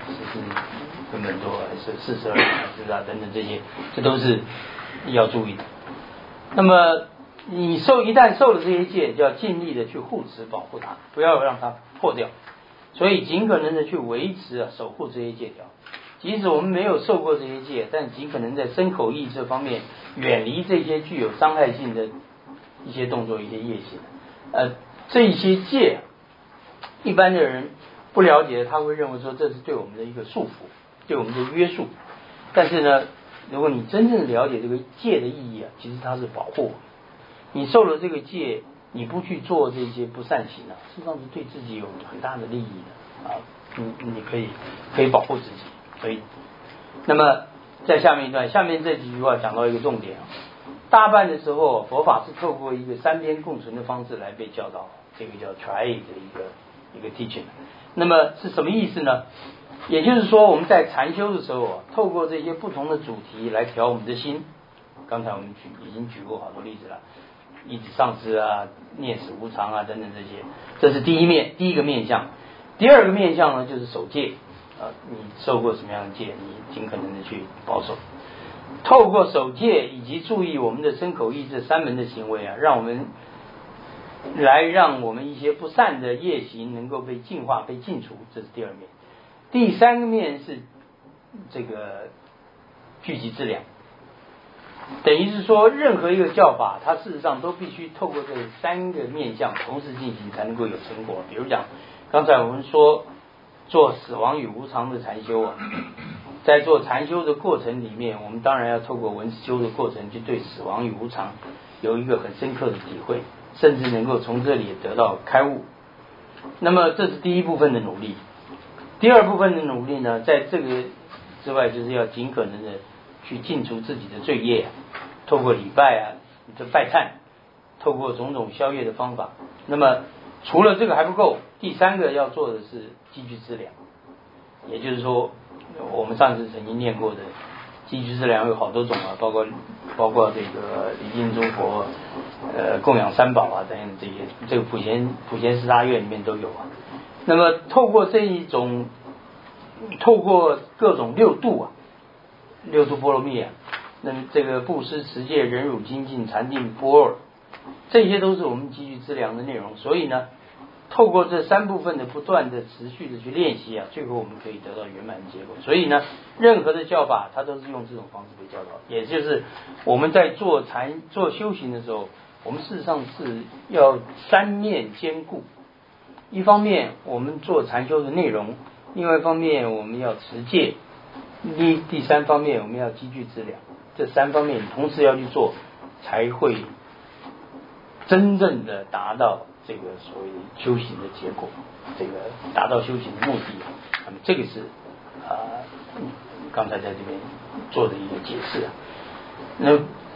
14根本多还是42是啊等等这些，这都是要注意的。那么你一旦受了这些戒，就要尽力的去护持保护它，不要让它破掉。所以尽可能的去维持守护这些戒条。即使我们没有受过这些戒，但尽可能在身口意这方面远离这些具有伤害性的一些动作、一些业行。这些戒，一般的人不了解，他会认为说这是对我们的一个束缚，对我们的约束。但是呢，如果你真正了解这个戒的意义其实它是保护我们。你受了这个戒，你不去做这些不善行事实上是对自己有很大的利益的你可以保护自己。所以，那么在下面这几句话讲到一个重点大半的时候，佛法是透过一个三边共存的方式来被教导，这个叫 triad 的一个 teaching。那么是什么意思呢？也就是说，我们在禅修的时候透过这些不同的主题来调我们的心。刚才我们已经举过好多例子了，一指上师啊、念死无常啊等等这些，这是第一个面向。第二个面向呢，就是守戒你受过什么样的戒，你尽可能的去保守。透过守戒以及注意我们的身口意这三门的行为让我们一些不善的业行能够被净化、被净除，这是第二面。第三个面是这个聚集资粮，等于是说任何一个教法它事实上都必须透过这三个面向同时进行才能够有成果。比如讲刚才我们说做死亡与无常的禅修在做禅修的过程里面，我们当然要透过闻修的过程去对死亡与无常有一个很深刻的体会，甚至能够从这里得到开悟。那么这是第一部分的努力。第二部分的努力呢，在这个之外，就是要尽可能的去净除自己的罪业透过礼拜这拜忏，透过种种消业的方法。那么除了这个还不够，第三个要做的是积聚资粮。也就是说我们上次曾经念过的积聚资粮有好多种包括这个礼敬诸佛供养三宝等等这些，这个普贤十大愿里面都有那么透过各种六度六度波罗蜜那么这个布施、持戒、忍辱、精进、禅定、般若，这些都是我们积聚资粮的内容。所以呢，透过这三部分的不断的持续的去练习最后我们可以得到圆满的结果。所以呢，任何的教法它都是用这种方式被教导，也就是我们在做修行的时候，我们事实上是要三面兼顾。一方面我们做禅修的内容，另外一方面我们要持戒，第三方面我们要积聚资粮。这三方面同时要去做，才会真正的达到这个所谓修行的结果，这个达到修行的目的。那么这个是刚才在这边做的一个解释那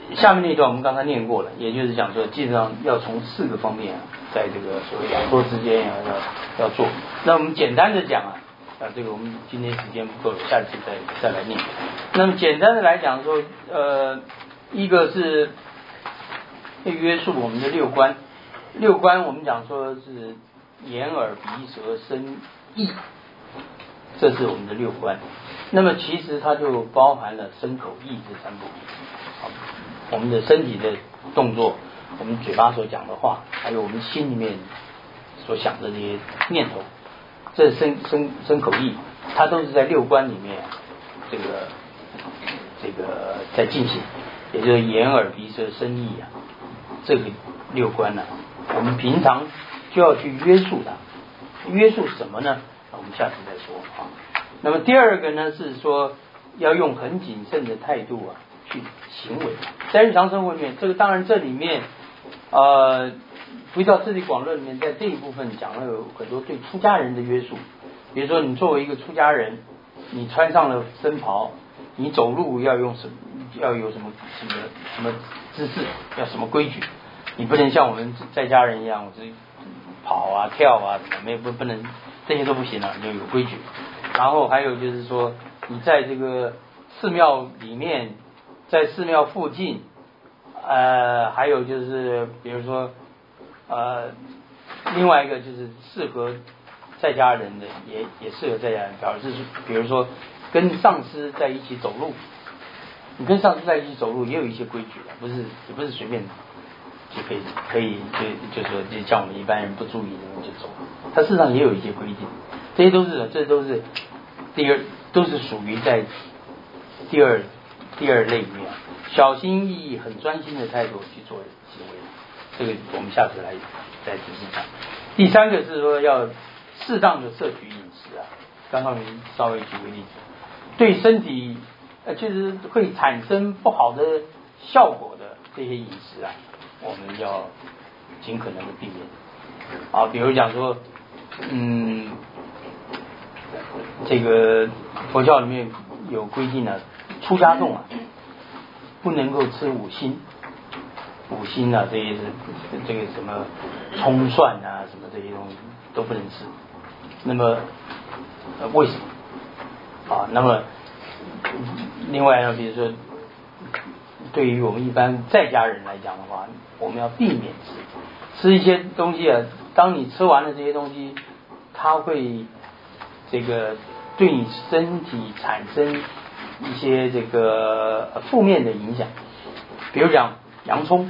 下面那段我们刚才念过了，也就是讲说，基本上要从4个方面啊，在这个所谓两说之间要做。那我们简单的讲这个我们今天时间不够了，下次再来念。那么简单的来讲说，一个是约束我们的6观，我们讲说是眼耳鼻舌身意，这是我们的6观。那么其实它就包含了身口意这3部分，我们的身体的动作，我们嘴巴所讲的话，还有我们心里面所想的这些念头，这身口意，它都是在6观里面这个在进行，也就是眼耳鼻舌身意这个6观我们平常就要去约束它。约束什么呢？我们下次再说那么第二个呢，是说要用很谨慎的态度去行为，在日常生活里面，这个当然这里面佛教自力广论里面在这一部分讲了有很多对出家人的约束。比如说你作为一个出家人，你穿上了僧袍，你走路要有什么姿势，要什么规矩，你不能像我们在家人一样，跑跳不能，这些都不行了，就有规矩。然后还有就是说，你在这个寺庙里面，在寺庙附近，还有就是比如说另外一个就是适合在家人的，也适合在家人，比如说跟上司在一起走路，你跟上司在一起走路也有一些规矩也不是随便就可以就说就像我们一般人不注意的就走，它事实上也有一些规定，这都是都是属于在第二类里面，小心翼翼很专心的态度去做行为，这个我们下次来再仔细讲。第3个是说要适当的摄取饮食刚刚您稍微举个例子，对身体就是会产生不好的效果的这些饮食我们要尽可能的避免比如讲说这个佛教里面有规定出家众不能够吃五辛这些是这个什么葱蒜什么这些东西都不能吃。那么为什么那么另外呢，比如说对于我们一般在家人来讲的话，我们要避免吃一些东西当你吃完了这些东西，它会这个对你身体产生一些这个负面的影响。比如讲洋葱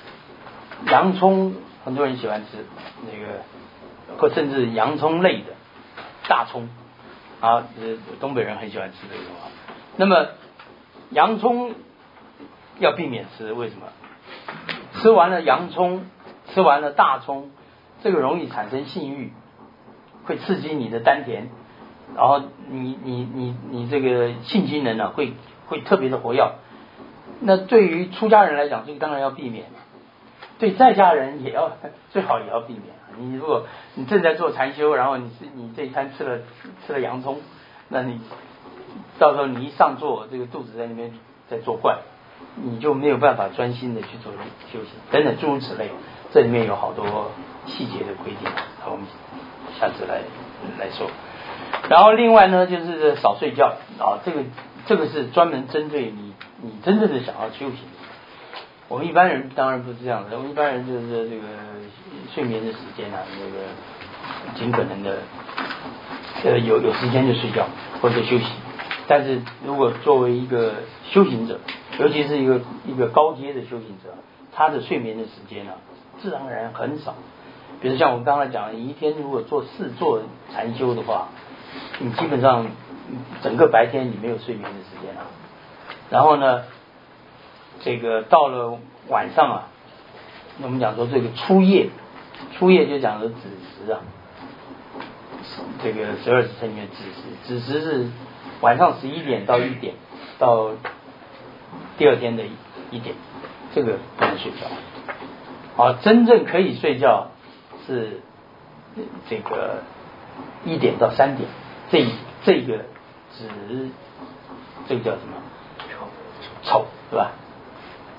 很多人喜欢吃或甚至洋葱类的大葱东北人很喜欢吃这个那么洋葱要避免吃，为什么？吃完了洋葱，吃完了大葱，这个容易产生性欲，会刺激你的丹田，然后你这个性机能会特别的活跃。那对于出家人来讲，这个当然要避免，对在家人最好也要避免。你如果你正在做禅修，然后你这一餐吃了洋葱，那你到时候你一上座，这个肚子在那边在作怪，你就没有办法专心的去做修行等等诸如此类。这里面有好多细节的规定，我们下次来说。然后另外呢，就是少睡觉这个是专门针对你真正的想要修行。我们一般人当然不是这样的，我们一般人就是这个睡眠的时间尽可能的有时间就睡觉或者休息。但是如果作为一个修行者，尤其是一个高阶的修行者，他的睡眠的时间自然而然很少。比如像我们刚才讲的，你一天如果做禅修的话，你基本上整个白天你没有睡眠的时间然后呢，这个到了晚上我们讲说这个初夜就讲的子时这个12时辰里面子时是晚上11点到1点到第二天的1点，这个不能睡觉。真正可以睡觉是这个1点到3点，这个这个叫什么？丑，对吧？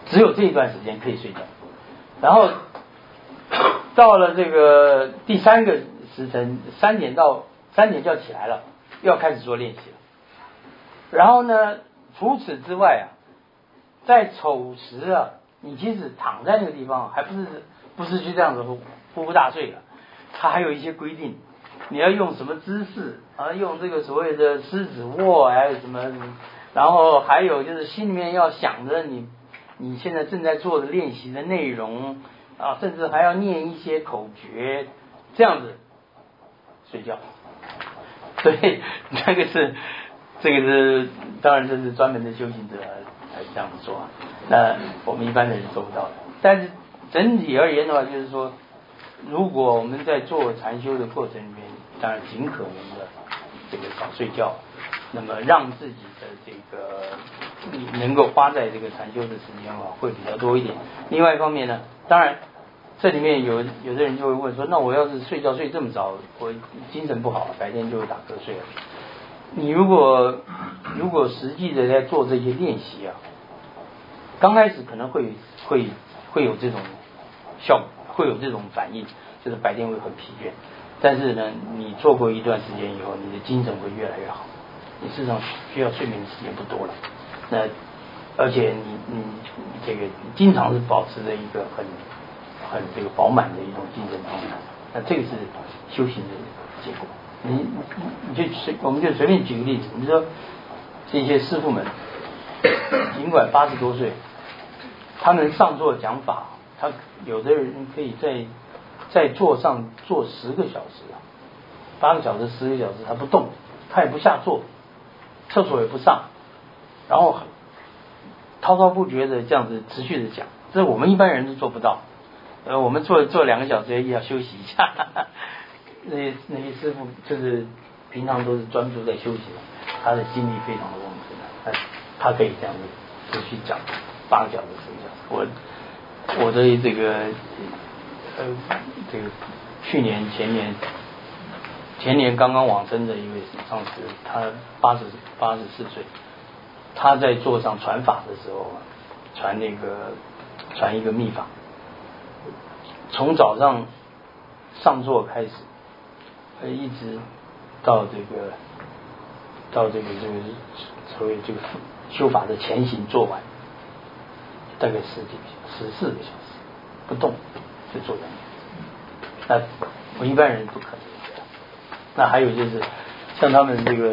只有这一段时间可以睡觉，然后到了这个第3个时辰3点就要起来了，又要开始做练习了。然后呢，除此之外啊，在丑时啊，你即使躺在那个地方，还不是就这样子呼呼大睡了，它还有一些规定，你要用什么姿势啊？用这个所谓的狮子卧，还有什么，然后还有就是心里面要想着你现在正在做的练习的内容啊，甚至还要念一些口诀，这样子睡觉。所以这个是当然这是专门的修行者才这样子做啊，那我们一般人是做不到的。但是整体而言的话，就是说，如果我们在做禅修的过程里面，当然尽可能的这个少睡觉，那么让自己的这个能够花在这个禅修的时间会比较多一点。另外一方面呢，当然这里面有的人就会问说，那我要是睡觉睡这么早，我精神不好，白天就会打瞌睡了。你如果实际的在做这些练习啊，刚开始可能会有这种效果，会有这种反应，就是白天会很疲倦。但是呢，你做过一段时间以后，你的精神会越来越好。你事实上需要睡眠的时间不多了，那而且你这个经常是保持着一个很这个饱满的一种精神状态，那这个是修行的结果。我们就随便举个例子，你说这些师父们，尽管80多岁，他们上座讲法，他有的人可以在座上坐10个小时啊，8个小时、10个小时，他不动，他也不下座，厕所也不上，然后滔滔不绝的这样子持续的讲，这我们一般人都做不到。我们坐2个小时也要休息一下。那些师父就是平常都是专注在休息，他的精力非常的旺盛，他可以这样子持续讲8个小时、10个小时。我的这个去年前年刚刚往生的一位上师，他84岁，他在座上传法的时候，传一个秘法，从早上上座开始，一直到这个所谓这个修法的前行做完，大概14个小时不动就坐在那。那我一般人不可能的。那还有就是像他们这个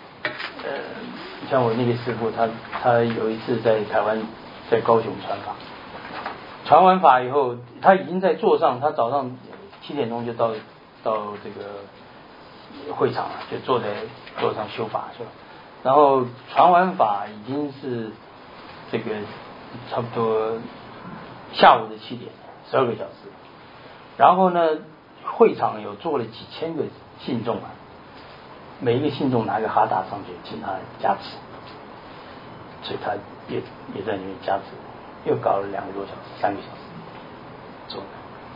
像我那个师父，他有一次在台湾在高雄传法，传完法以后，他已经在座上，他早上7点钟就到这个会场了，就坐在座上修法去了。然后传完法已经是这个差不多下午的7点，12个小时。然后呢，会场有坐了几千个信众啊，每一个信众拿个哈达上去请他加持，所以他也在里面加持，又搞了2个多小时、3个小时做。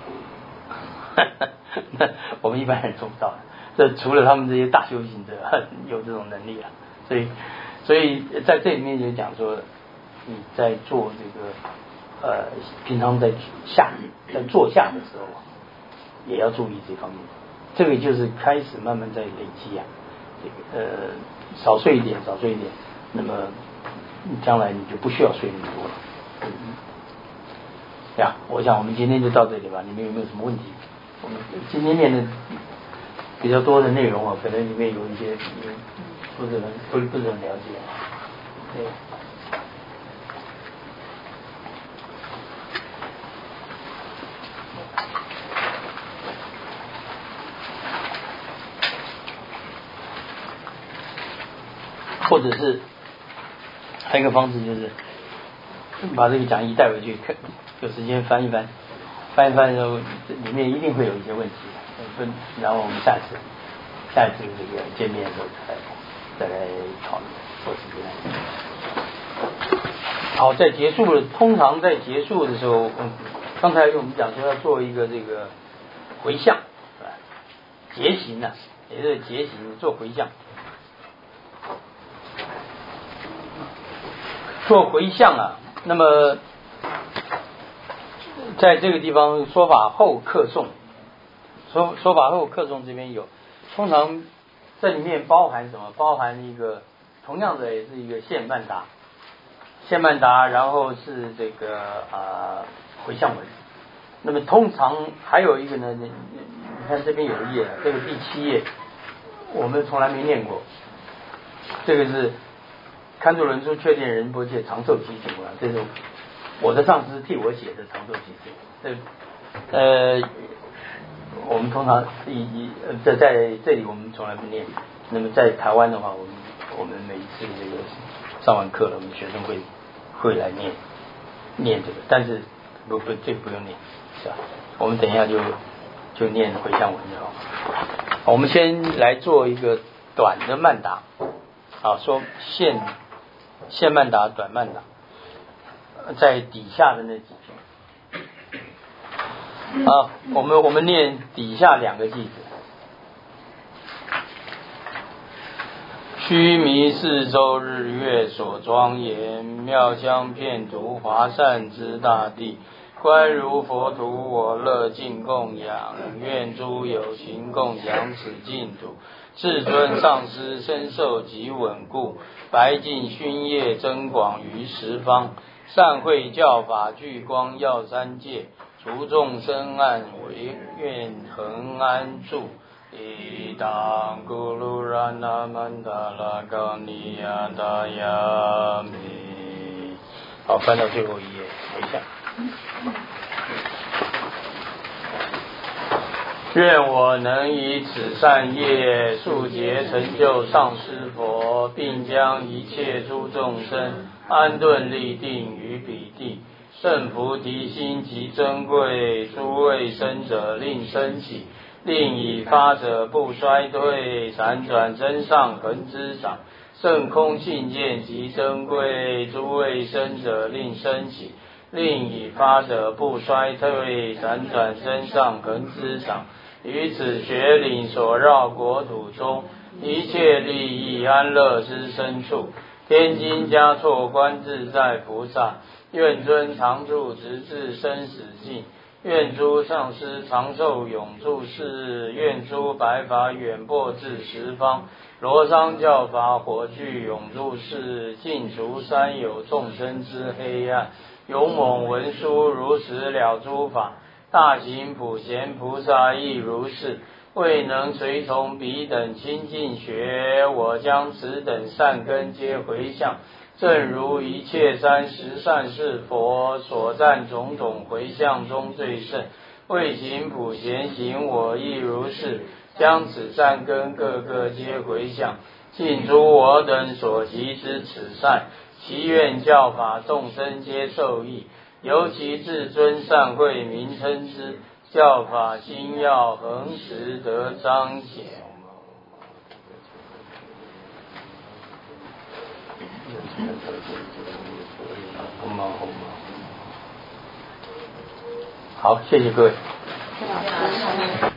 那我们一般人做不到，这除了他们这些大修行者有这种能力啊，所以在这里面就讲说，你在做这个平常在坐下的时候，也要注意这方面。这个就是开始慢慢在累积啊，这个少睡一点，那么将来你就不需要睡那么多了。呀，我想我们今天就到这里吧。你们有没有什么问题？我们今天念的比较多的内容啊，可能里面有一些不是很了解。对。或者是还有一个方式，就是把这个讲义带回去，有时间翻一翻的时候，里面一定会有一些问题，然后我们下一次这个见面的时候再来讨论或是好，通常在结束的时候，刚才我们讲说要做一个这个回向，是吧？结行呢，也是结行做回向。做回向啊，那么在这个地方说法后客诵，说法后客诵这边有，通常这里面包含什么？包含一个同样的也是一个现曼达，然后是这个回向文。那么通常还有一个呢，你看这边有一页，这个第7页我们从来没念过，这个是堪图伦珠确定仁波切长寿集主啊，这是我的上司替我写的长寿集主。我们通常在这里我们从来不念。那么在台湾的话，我们每一次这个上完课了，我们学生会来念这个，但是这个不用念，是吧？我们等一下就念回向文就好。我们先来做一个短的曼达，说现曼达、短曼达，在底下的那几篇。我们念底下2个句子。须弥四周日月所庄严，妙香遍土华善之大地。观如佛土，我乐尽供养，愿诸有情供养此净土。至尊上师身受极稳固，白净熏业增广于十方。善慧教法具光耀三界，除众生暗，唯愿恒安住。伊当咕噜拉那曼达拉高尼亚达亚米。好，翻到最后一页，回向。愿我能以此善业速捷成就上师佛，并将一切诸众生安顿立定于彼地。圣菩提心极珍贵，诸位生者令升起，令已发者不衰退，闪转真上恒之长。圣空信见极珍贵，诸位生者令升起，令已发者不衰退，闪转真上恒之长。于此学领所绕国土中，一切利益安乐之深处，天津嘉措观自在菩萨，愿尊常住直至生死尽。愿诸上师长寿永住世，愿诸白法远播至十方。罗商教法火炬永住世，尽除三有众生之黑暗。勇猛文殊如实了诸法，大行普贤菩萨亦如是。未能随从彼等亲近学，我将此等善根皆回向。正如一切30善士佛所赞种种回向中最胜，为行普贤行，我亦如是，将此善根个个皆回向，尽诸我等所及之此善，祈愿教法众生皆受益，尤其至尊善慧名称之，教法心要恒时得彰显。好，谢谢各位。